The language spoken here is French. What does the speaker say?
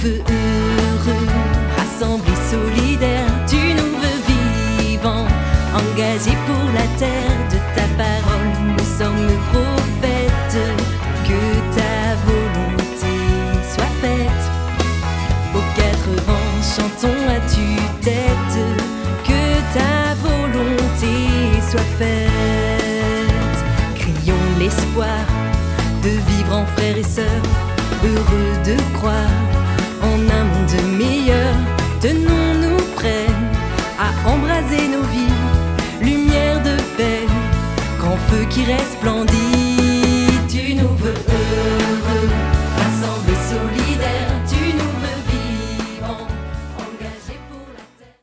veux heureux, rassemblés, solidaires. Tu nous veux vivants, engagés pour la terre. De ta parole, nous sommes prophètes. Que ta volonté soit faite. Aux quatre vents, chantons à tue-tête. Que ta volonté soit faite. Crions l'espoir de vivre en frères et sœurs, heureux de croire en un monde meilleur. Tenons-nous prêts à embraser nos vies, lumière de paix, grand feu qui resplendit.